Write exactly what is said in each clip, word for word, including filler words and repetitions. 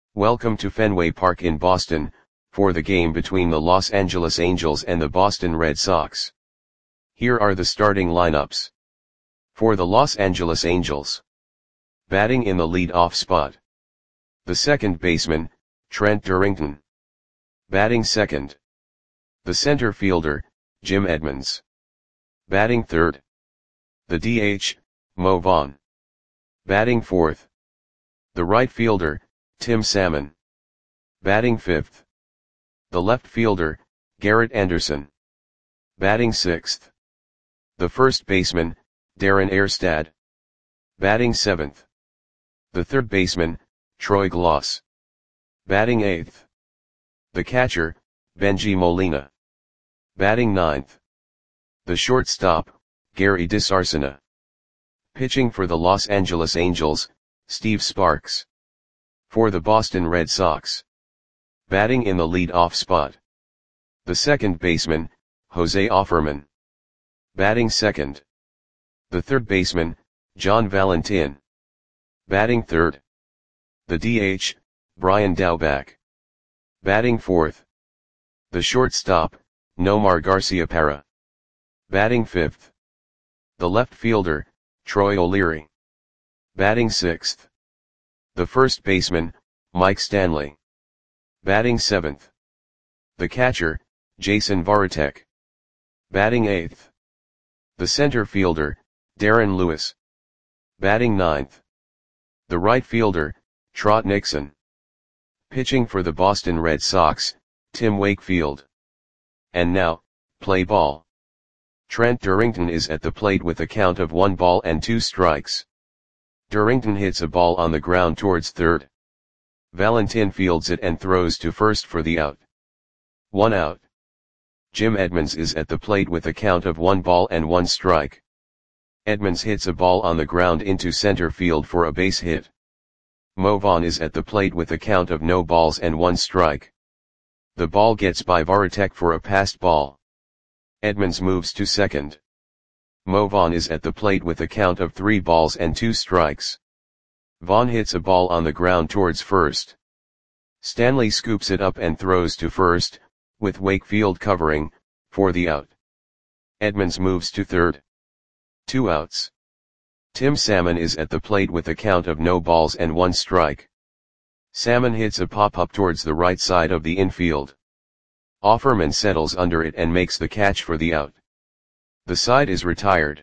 Welcome to Fenway Park in Boston, for the game between the Los Angeles Angels and the Boston Red Sox. Here are the starting lineups. For the Los Angeles Angels. Batting in the lead-off spot. The second baseman, Trent Durrington. Batting second. The center fielder, Jim Edmonds. Batting third. The D H, Mo Vaughn. Batting fourth. The right fielder, Tim Salmon. Batting fifth. The left fielder, Garrett Anderson. Batting sixth. The first baseman, Darren Erstad. Batting seventh. The third baseman, Troy Glaus. Batting eighth. The catcher, Bengie Molina. Batting ninth. The shortstop, Gary DeSarcina. Pitching for the Los Angeles Angels, Steve Sparks. For the Boston Red Sox. Batting in the lead-off spot. The second baseman, Jose Offerman. Batting second. The third baseman, John Valentin. Batting third. The D H, Brian Daubach. Batting fourth. The shortstop, Nomar Garciaparra. Batting fifth. The left fielder, Troy O'Leary. Batting sixth. The first baseman, Mike Stanley. Batting seventh. The catcher, Jason Varitek. Batting eighth. The center fielder, Darren Lewis. Batting ninth. The right fielder, Trot Nixon. Pitching for the Boston Red Sox, Tim Wakefield. And now, play ball. Trent Durrington is at the plate with a count of one ball and two strikes. Durrington hits a ball on the ground towards third. Valentin fields it and throws to first for the out. One out. Jim Edmonds is at the plate with a count of one ball and one strike. Edmonds hits a ball on the ground into center field for a base hit. Mo Vaughn is at the plate with a count of no balls and one strike. The ball gets by Varitek for a passed ball. Edmonds moves to second. Mo Vaughn is at the plate with a count of three balls and two strikes. Vaughn hits a ball on the ground towards first. Stanley scoops it up and throws to first, with Wakefield covering, for the out. Edmonds moves to third. Two outs. Tim Salmon is at the plate with a count of no balls and one strike. Salmon hits a pop-up towards the right side of the infield. Offerman settles under it and makes the catch for the out. The side is retired.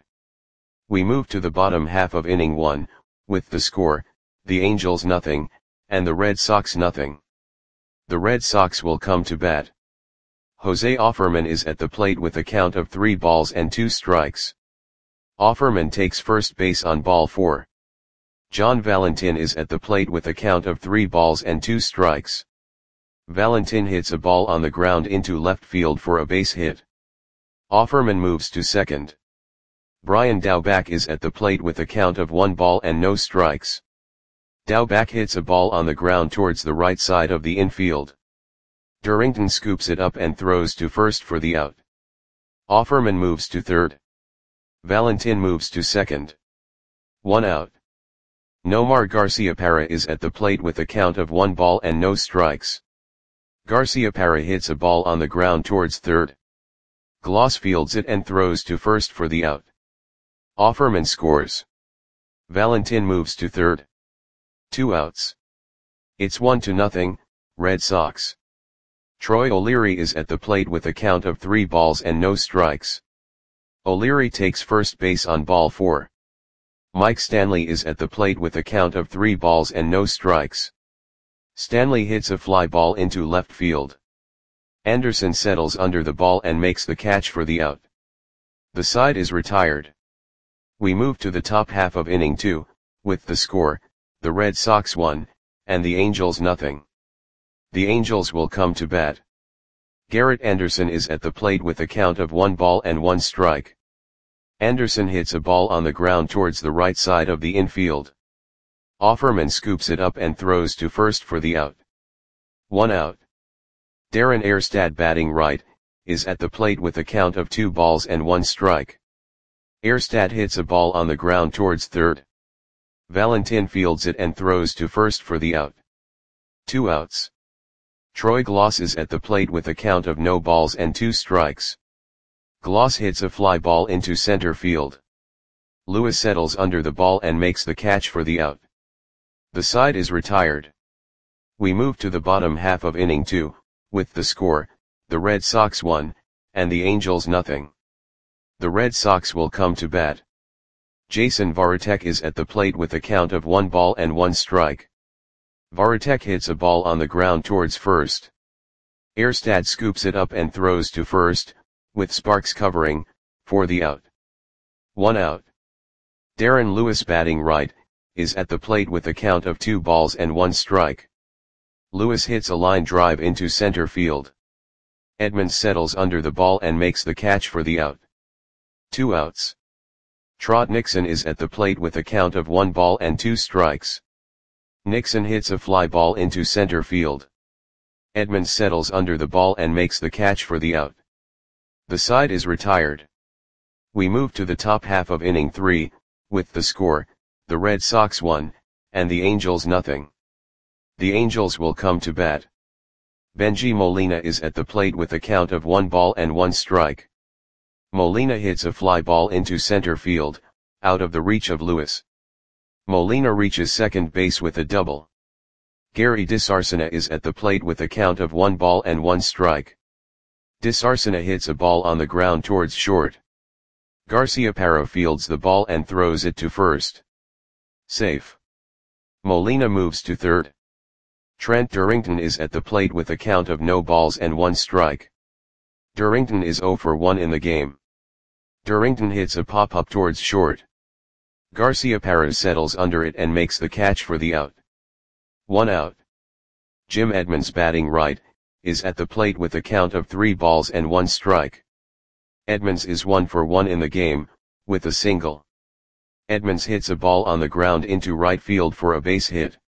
We move to the bottom half of inning one, with the score, the Angels nothing, and the Red Sox nothing. The Red Sox will come to bat. Jose Offerman is at the plate with a count of three balls and two strikes. Offerman takes first base on ball four. John Valentin is at the plate with a count of three balls and two strikes. Valentin hits a ball on the ground into left field for a base hit. Offerman moves to second. Brian Daubach is at the plate with a count of one ball and no strikes. Daubach hits a ball on the ground towards the right side of the infield. Durrington scoops it up and throws to first for the out. Offerman moves to third. Valentin moves to second. One out. Nomar Garciaparra is at the plate with a count of one ball and no strikes. Garciaparra hits a ball on the ground towards third. Glaus fields it and throws to first for the out. Offerman scores. Valentin moves to third. Two outs. It's one to nothing, Red Sox. Troy O'Leary is at the plate with a count of three balls and no strikes. O'Leary takes first base on ball four. Mike Stanley is at the plate with a count of three balls and no strikes. Stanley hits a fly ball into left field. Anderson settles under the ball and makes the catch for the out. The side is retired. We move to the top half of inning two, with the score, the Red Sox one, and the Angels nothing. The Angels will come to bat. Garrett Anderson is at the plate with a count of one ball and one strike. Anderson hits a ball on the ground towards the right side of the infield. Offerman scoops it up and throws to first for the out. One out. Darren Erstad, batting right, is at the plate with a count of two balls and one strike. Erstad hits a ball on the ground towards third. Valentin fields it and throws to first for the out. Two outs. Troy Gloss is at the plate with a count of no balls and two strikes. Gloss hits a fly ball into center field. Lewis settles under the ball and makes the catch for the out. The side is retired. We move to the bottom half of inning two, with the score, the Red Sox one, and the Angels nothing. The Red Sox will come to bat. Jason Varitek is at the plate with a count of one ball and one strike. Varitek hits a ball on the ground towards first. Erstad scoops it up and throws to first, with Sparks covering, for the out. One out. Darren Lewis, batting right, is at the plate with a count of two balls and one strike. Lewis hits a line drive into center field. Edmonds settles under the ball and makes the catch for the out. Two outs. Trot Nixon is at the plate with a count of one ball and two strikes. Nixon hits a fly ball into center field. Edmonds settles under the ball and makes the catch for the out. The side is retired. We move to the top half of inning three, with the score, the Red Sox one, and the Angels nothing. The Angels will come to bat. Benji Molina is at the plate with a count of one ball and one strike. Molina hits a fly ball into center field, out of the reach of Lewis. Molina reaches second base with a double. Gary DeSarcina is at the plate with a count of one ball and one strike. DeSarcina hits a ball on the ground towards short. Garciaparra fields the ball and throws it to first. Safe. Molina moves to third. Trent Durrington is at the plate with a count of no balls and one strike. Durrington is oh for one in the game. Durrington hits a pop-up towards short. Garciaparra settles under it and makes the catch for the out. One out. Jim Edmonds, batting right, is at the plate with a count of three balls and one strike. Edmonds is one for one in the game, with a single. Edmonds hits a ball on the ground into right field for a base hit.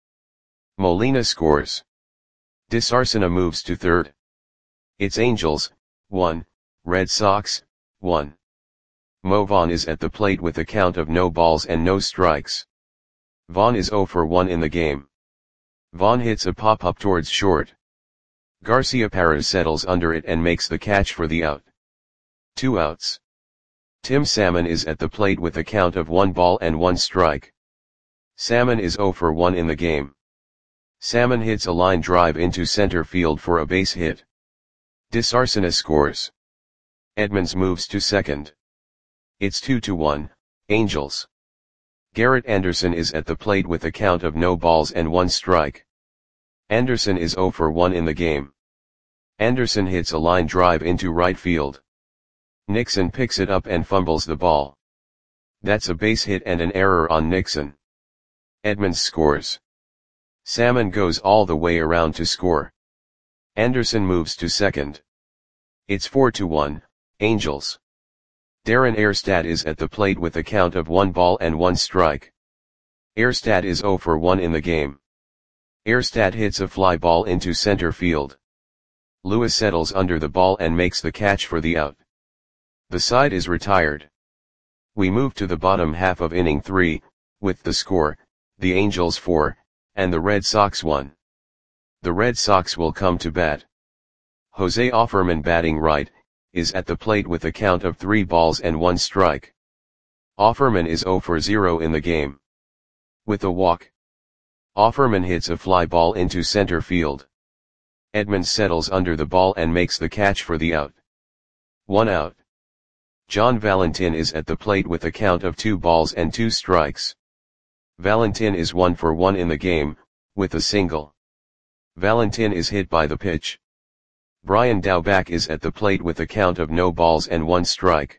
Molina scores. DeSarcina moves to third. It's Angels, one, Red Sox, one. Mo Vaughn is at the plate with a count of no balls and no strikes. Vaughn is oh for one in the game. Vaughn hits a pop-up towards short. Garciaparra settles under it and makes the catch for the out. Two outs. Tim Salmon is at the plate with a count of one ball and one strike. Salmon is oh for one in the game. Salmon hits a line drive into center field for a base hit. DeSarcina scores. Edmonds moves to second. It's two to one, Angels. Garrett Anderson is at the plate with a count of no balls and one strike. Anderson is oh for one in the game. Anderson hits a line drive into right field. Nixon picks it up and fumbles the ball. That's a base hit and an error on Nixon. Edmonds scores. Salmon goes all the way around to score. Anderson moves to second. It's four to one, Angels. Darren Erstad is at the plate with a count of one ball and one strike. Erstad is oh for one in the game. Erstad hits a fly ball into center field. Lewis settles under the ball and makes the catch for the out. The side is retired. We move to the bottom half of inning three, with the score, the Angels four, and the Red Sox one. The Red Sox will come to bat. Jose Offerman, batting right, is at the plate with a count of three balls and one strike. Offerman is oh for zero in the game. With a walk. Offerman hits a fly ball into center field. Edmonds settles under the ball and makes the catch for the out. One out. John Valentin is at the plate with a count of two balls and two strikes. Valentin is one for one in the game, with a single. Valentin is hit by the pitch. Brian Daubach is at the plate with a count of no balls and one strike.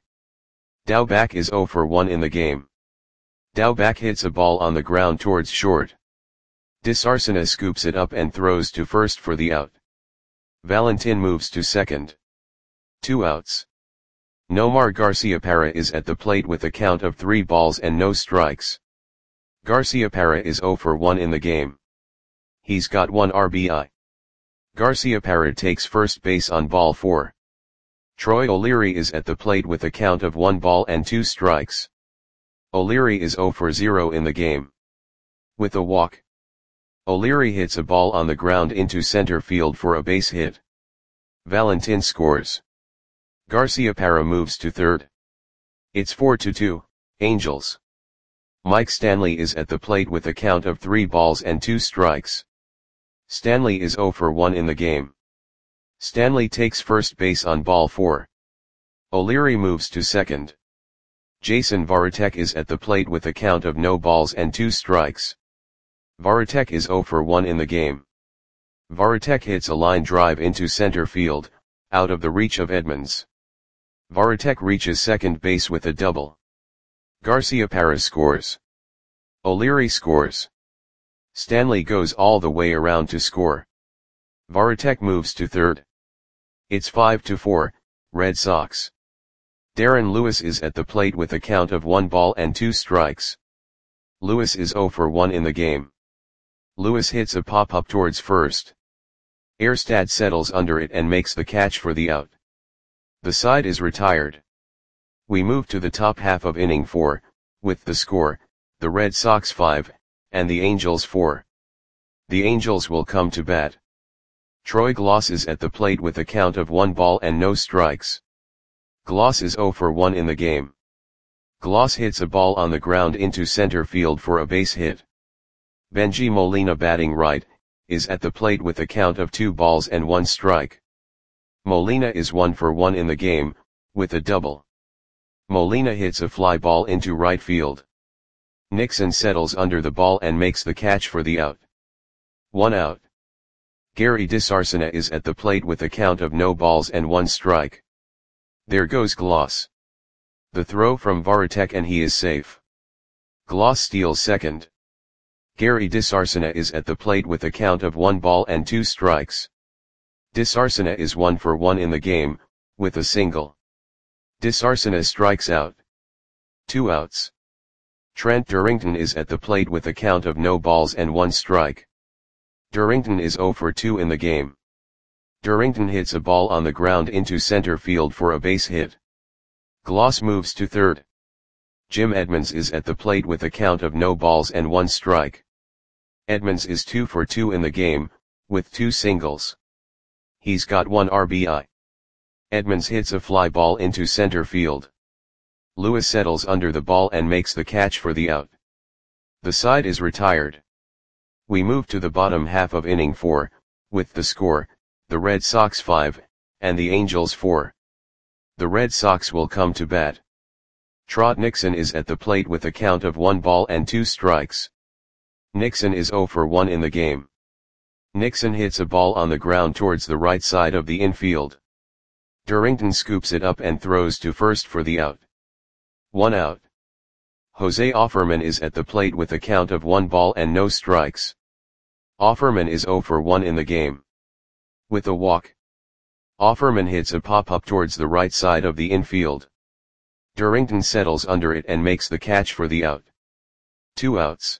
Daubach is oh for one in the game. Daubach hits a ball on the ground towards short. DeSarcina scoops it up and throws to first for the out. Valentin moves to second. Two outs. Nomar Garciaparra is at the plate with a count of three balls and no strikes. Garciaparra is oh for one in the game. He's got one R B I. Garciaparra takes first base on ball four. Troy O'Leary is at the plate with a count of one ball and two strikes. O'Leary is oh for zero in the game. With a walk. O'Leary hits a ball on the ground into center field for a base hit. Valentin scores. Garciaparra moves to third. It's four to two, Angels. Mike Stanley is at the plate with a count of three balls and two strikes. Stanley is zero for one in the game. Stanley takes first base on ball four. O'Leary moves to second. Jason Varitek is at the plate with a count of no balls and two strikes. Varitek is zero for one in the game. Varitek hits a line drive into center field, out of the reach of Edmonds. Varitek reaches second base with a double. Garciaparra scores. O'Leary scores. Stanley goes all the way around to score. Varitek moves to third. It's five to four, Red Sox. Darren Lewis is at the plate with a count of one ball and two strikes. Lewis is zero for one in the game. Lewis hits a pop-up towards first. Erstad settles under it and makes the catch for the out. The side is retired. We move to the top half of inning four, with the score, the Red Sox five, and the Angels four. The Angels will come to bat. Troy Gloss is at the plate with a count of one ball and no strikes. Gloss is zero for one in the game. Gloss hits a ball on the ground into center field for a base hit. Benji Molina, batting right, is at the plate with a count of two balls and one strike. Molina is one for one in the game, with a double. Molina hits a fly ball into right field. Nixon settles under the ball and makes the catch for the out. One out. Gary DeSarcina is at the plate with a count of no balls and one strike. There goes Gloss. The throw from Varitek and he is safe. Gloss steals second. Gary DeSarcina is at the plate with a count of one ball and two strikes. DeSarcina is one for one in the game, with a single. DeSarcina strikes out. Two outs. Trent Durrington is at the plate with a count of no balls and one strike. Durrington is zero for two in the game. Durrington hits a ball on the ground into center field for a base hit. Gloss moves to third. Jim Edmonds is at the plate with a count of no balls and one strike. Edmonds is two for two in the game, with two singles. He's got one R B I. Edmonds hits a fly ball into center field. Lewis settles under the ball and makes the catch for the out. The side is retired. We move to the bottom half of inning four, with the score, the Red Sox five, and the Angels four. The Red Sox will come to bat. Trot Nixon is at the plate with a count of one ball and two strikes. Nixon is zero for one in the game. Nixon hits a ball on the ground towards the right side of the infield. Durrington scoops it up and throws to first for the out. One out. Jose Offerman is at the plate with a count of one ball and no strikes. Offerman is zero for one in the game. With a walk. Offerman hits a pop-up towards the right side of the infield. Durrington settles under it and makes the catch for the out. Two outs.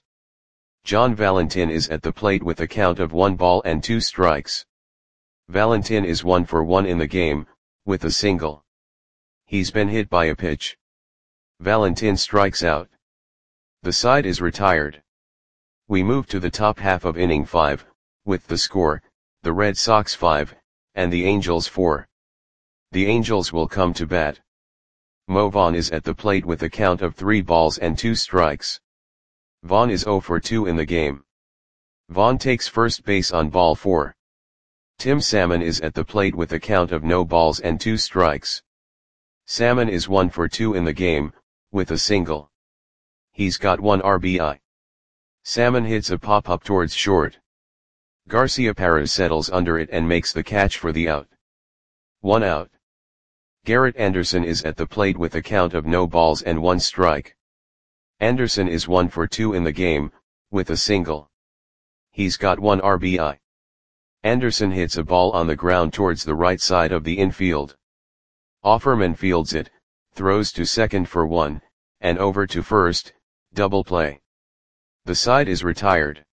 John Valentin is at the plate with a count of one ball and two strikes. Valentin is one for one in the game, with a single. He's been hit by a pitch. Valentin strikes out. The side is retired. We move to the top half of inning five, with the score, the Red Sox five, and the Angels four. The Angels will come to bat. Mo Vaughn is at the plate with a count of three balls and two strikes. Vaughn is zero for two in the game. Vaughn takes first base on ball four. Tim Salmon is at the plate with a count of no balls and two strikes. Salmon is one for two in the game, with a single. He's got one R B I. Salmon hits a pop-up towards short. Garciaparra settles under it and makes the catch for the out. One out. Garrett Anderson is at the plate with a count of no balls and one strike. Anderson is one for two in the game, with a single. He's got one R B I. Anderson hits a ball on the ground towards the right side of the infield. Offerman fields it, throws to second for one, and over to first, double play. The side is retired.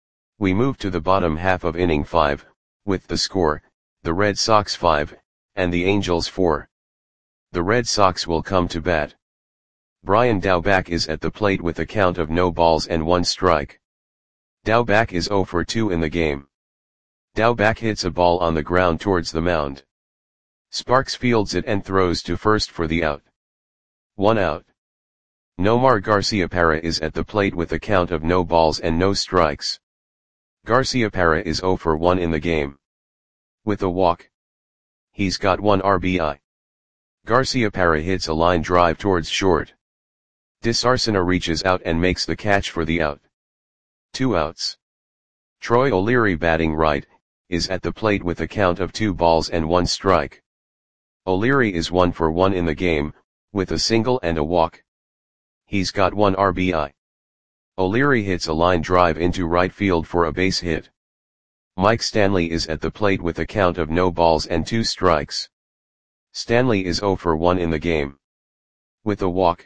We move to the bottom half of inning five, with the score, the Red Sox five, and the Angels four. The Red Sox will come to bat. Brian Daubach is at the plate with a count of no balls and one strike. Daubach is zero for two in the game. Daubach hits a ball on the ground towards the mound. Sparks fields it and throws to first for the out. One out. Nomar Garciaparra is at the plate with a count of no balls and no strikes. Garciaparra is zero for one in the game. With a walk. He's got one R B I. Garciaparra hits a line drive towards short. Disarcina reaches out and makes the catch for the out. Two outs. Troy O'Leary, batting right, is at the plate with a count of two balls and one strike. O'Leary is one for one in the game, with a single and a walk. He's got one R B I. O'Leary hits a line drive into right field for a base hit. Mike Stanley is at the plate with a count of no balls and two strikes. Stanley is zero for one in the game. With a walk.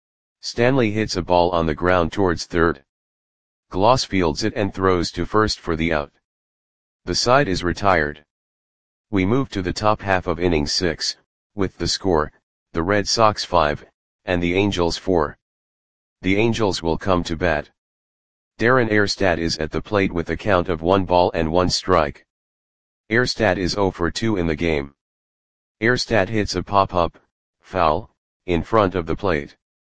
Stanley hits a ball on the ground towards third. Gloss fields it and throws to first for the out. The side is retired. We move to the top half of inning six, with the score, the Red Sox five, and the Angels four. The Angels will come to bat. Darren Erstad is at the plate with a count of one ball and one strike. Erstad is zero for two in the game. Erstad hits a pop-up, foul, in front of the plate.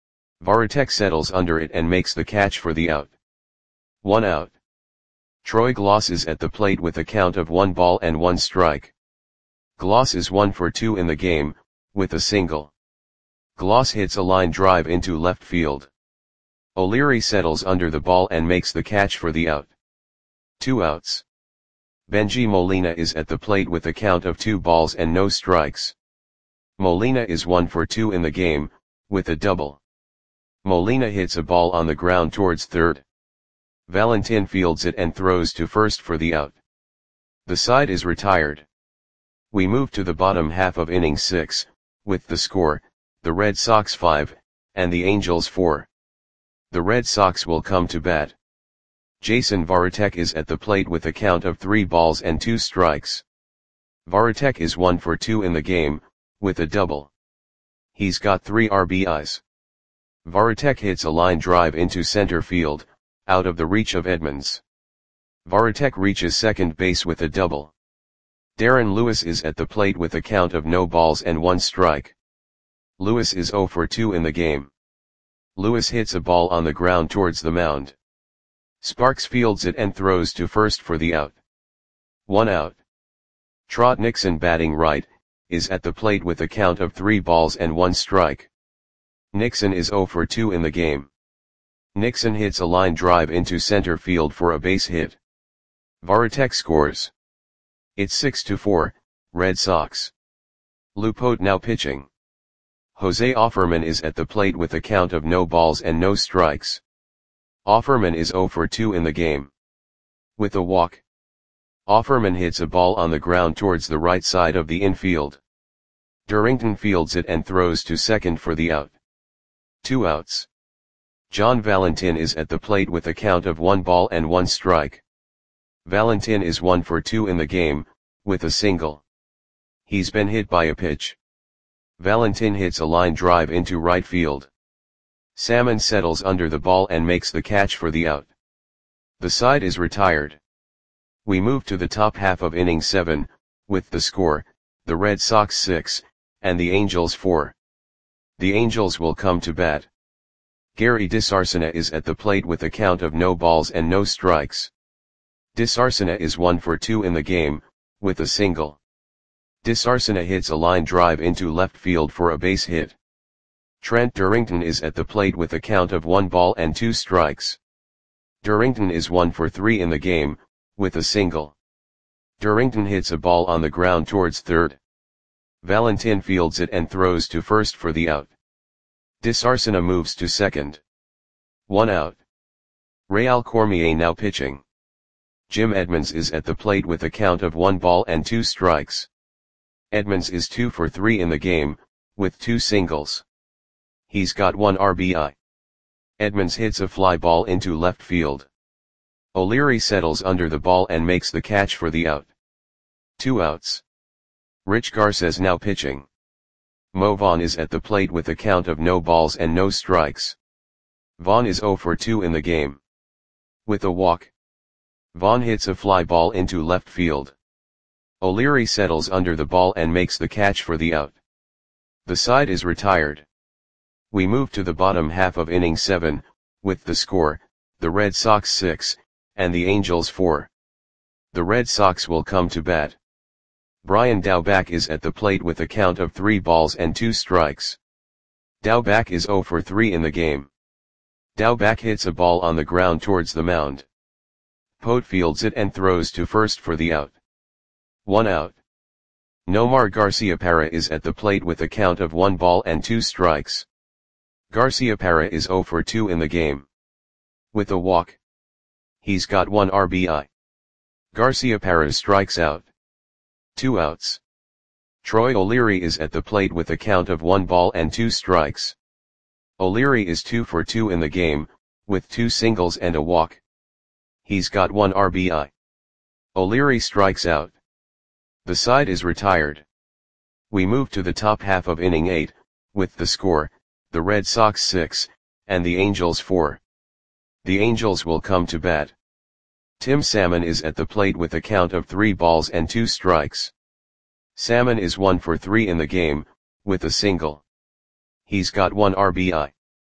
Varitek settles under it and makes the catch for the out. One out. Troy Gloss is at the plate with a count of one ball and one strike. Gloss is one for two in the game, with a single. Gloss hits a line drive into left field. O'Leary settles under the ball and makes the catch for the out. Two outs. Benji Molina is at the plate with a count of two balls and no strikes. Molina is one for two in the game, with a double. Molina hits a ball on the ground towards third. Valentin fields it and throws to first for the out. The side is retired. We move to the bottom half of inning six, with the score, the Red Sox five, and the Angels four. The Red Sox will come to bat. Jason Varitek is at the plate with a count of three balls and two strikes. Varitek is one for two in the game, with a double. He's got three R B Is. Varitek hits a line drive into center field, out of the reach of Edmonds. Varitek reaches second base with a double. Darren Lewis is at the plate with a count of no balls and one strike. Lewis is zero for two in the game. Lewis hits a ball on the ground towards the mound. Sparks fields it and throws to first for the out. One out. Trot Nixon, batting right, is at the plate with a count of three balls and one strike. Nixon is zero for two in the game. Nixon hits a line drive into center field for a base hit. Varitek scores. It's six to four, Red Sox. Lupote now pitching. Jose Offerman is at the plate with a count of no balls and no strikes. Offerman is zero for two in the game. With a walk. Offerman hits a ball on the ground towards the right side of the infield. Durrington fields it and throws to second for the out. Two outs. John Valentin is at the plate with a count of one ball and one strike. Valentin is one for two in the game, with a single. He's been hit by a pitch. Valentin hits a line drive into right field. Salmon settles under the ball and makes the catch for the out. The side is retired. We move to the top half of inning seven, with the score, the Red Sox six, and the Angels four. The Angels will come to bat. Gary Disarcina is at the plate with a count of no balls and no strikes. Disarcina is one for two in the game, with a single. Disarcina hits a line drive into left field for a base hit. Trent Durrington is at the plate with a count of one ball and two strikes. Durrington is one for three in the game, with a single. Durrington hits a ball on the ground towards third. Valentin fields it and throws to first for the out. Disarcina moves to second. One out. Real Cormier now pitching. Jim Edmonds is at the plate with a count of one ball and two strikes. Edmonds is two for three in the game, with two singles. He's got one R B I. Edmonds hits a fly ball into left field. O'Leary settles under the ball and makes the catch for the out. Two outs. Rich Garces now pitching. Mo Vaughn is at the plate with a count of no balls and no strikes. Vaughn is zero for two in the game. With a walk. Vaughn hits a fly ball into left field. O'Leary settles under the ball and makes the catch for the out. The side is retired. We move to the bottom half of inning seven, with the score, the Red Sox six, and the Angels four. The Red Sox will come to bat. Brian Daubach is at the plate with a count of three balls and two strikes. Daubach is zero for three in the game. Daubach hits a ball on the ground towards the mound. Pote fields it and throws to first for the out. One out. Nomar Garciaparra is at the plate with a count of one ball and two strikes. Garciaparra is zero for two in the game. With a walk. He's got one R B I. Garciaparra strikes out. Two outs. Troy O'Leary is at the plate with a count of one ball and two strikes. O'Leary is two for two in the game, with two singles and a walk. He's got one R B I. O'Leary strikes out. The side is retired. We move to the top half of inning eight, with the score, the Red Sox six, and the Angels four. The Angels will come to bat. Tim Salmon is at the plate with a count of three balls and two strikes. Salmon is one for three in the game, with a single. He's got one R B I.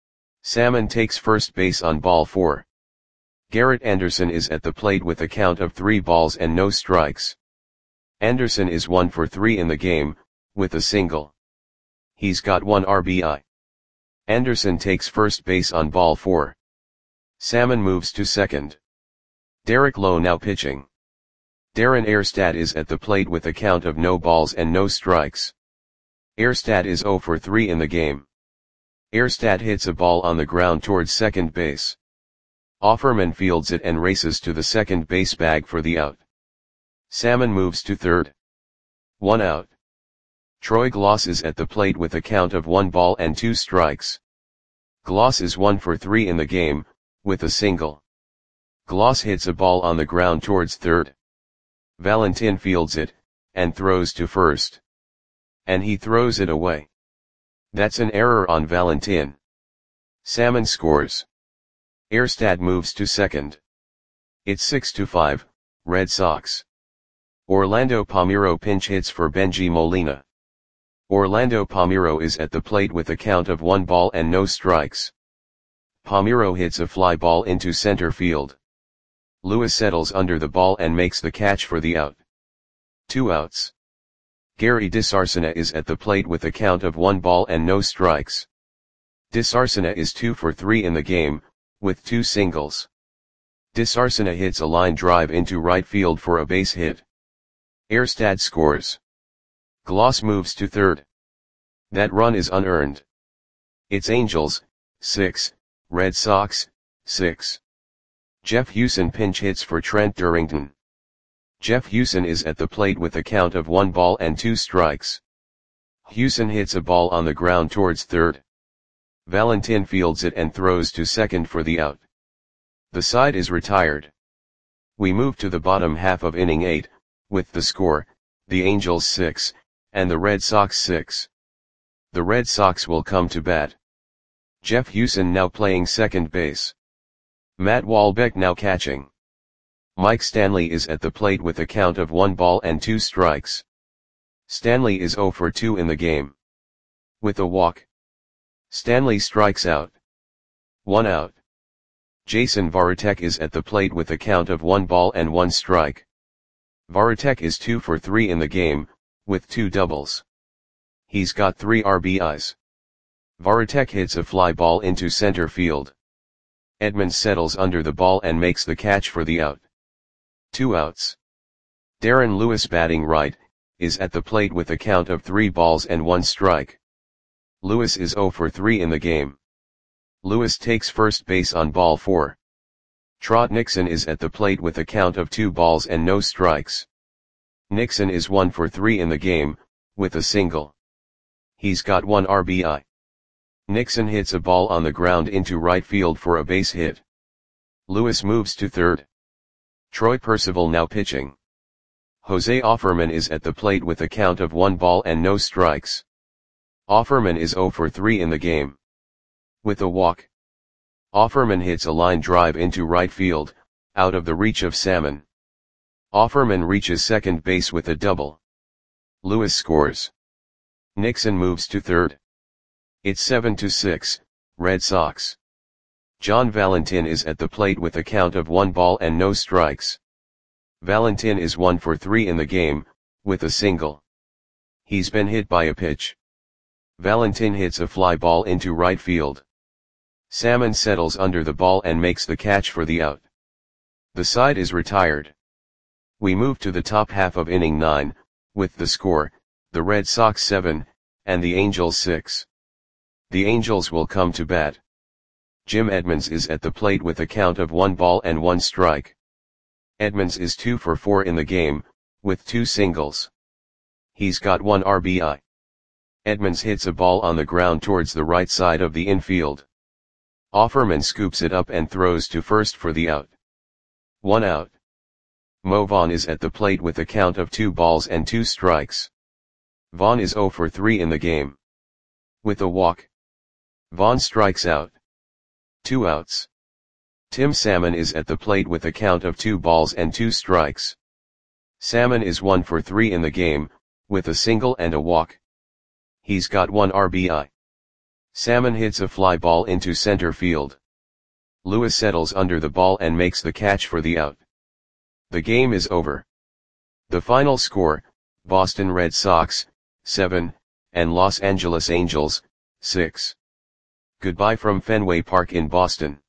Salmon takes first base on ball four. Garrett Anderson is at the plate with a count of three balls and no strikes. Anderson is one for three in the game, with a single. He's got one R B I. Anderson takes first base on ball four. Salmon moves to second. Derek Lowe now pitching. Darren Erstad is at the plate with a count of no balls and no strikes. Erstad is zero for three in the game. Erstad hits a ball on the ground towards second base. Offerman fields it and races to the second base bag for the out. Salmon moves to third. One out. Troy Gloss is at the plate with a count of one ball and two strikes. Gloss is one for three in the game, with a single. Gloss hits a ball on the ground towards third. Valentin fields it, and throws to first. And he throws it away. That's an error on Valentin. Salmon scores. Erstad moves to second. It's six to five, Red Sox. Orlando Palmeiro pinch hits for Benji Molina. Orlando Palmeiro is at the plate with a count of one ball and no strikes. Palmeiro hits a fly ball into center field. Lewis settles under the ball and makes the catch for the out. Two outs. Gary DeSarcina is at the plate with a count of one ball and no strikes. DeSarcina is two for three in the game, with two singles. DeSarcina hits a line drive into right field for a base hit. Erstad scores. Gloss moves to third. That run is unearned. It's Angels, six, Red Sox, six. Jeff Hewson pinch hits for Trent Durrington. Jeff Hewson is at the plate with a count of one ball and two strikes. Hewson hits a ball on the ground towards third. Valentin fields it and throws to second for the out. The side is retired. We move to the bottom half of inning eight, with the score, the Angels six, and the Red Sox six. The Red Sox will come to bat. Jeff Hewson now playing second base. Matt Walbeck now catching. Mike Stanley is at the plate with a count of one ball and two strikes. Stanley is zero for two in the game. With a walk. Stanley strikes out. One out. Jason Varitek is at the plate with a count of one ball and one strike. Varitek is two for three in the game, with two doubles. He's got three R B Is. Varitek hits a fly ball into center field. Edmonds settles under the ball and makes the catch for the out. Two outs. Darren Lewis batting right, is at the plate with a count of three balls and one strike. Lewis is zero for three in the game. Lewis takes first base on ball four. Trot Nixon is at the plate with a count of two balls and no strikes. Nixon is one for three in the game, with a single. He's got one R B I. Nixon hits a ball on the ground into right field for a base hit. Lewis moves to third. Troy Percival now pitching. Jose Offerman is at the plate with a count of one ball and no strikes. Offerman is zero for three in the game. With a walk. Offerman hits a line drive into right field, out of the reach of Salmon. Offerman reaches second base with a double. Lewis scores. Nixon moves to third. It's seven to six, Red Sox. John Valentin is at the plate with a count of one ball and no strikes. Valentin is one for three in the game, with a single. He's been hit by a pitch. Valentin hits a fly ball into right field. Salmon settles under the ball and makes the catch for the out. The side is retired. We move to the top half of inning nine, with the score, the Red Sox seven, and the Angels six. The Angels will come to bat. Jim Edmonds is at the plate with a count of one ball and one strike. Edmonds is two for four in the game, with two singles. He's got one R B I. Edmonds hits a ball on the ground towards the right side of the infield. Offerman scoops it up and throws to first for the out. One out. Mo Vaughn is at the plate with a count of two balls and two strikes. Vaughn is zero for three in the game. With a walk, Vaughn strikes out. Two outs. Tim Salmon is at the plate with a count of two balls and two strikes. Salmon is one for three in the game, with a single and a walk. He's got one R B I. Salmon hits a fly ball into center field. Lewis settles under the ball and makes the catch for the out. The game is over. The final score, Boston Red Sox, seven, and Los Angeles Angels, six. Goodbye from Fenway Park in Boston.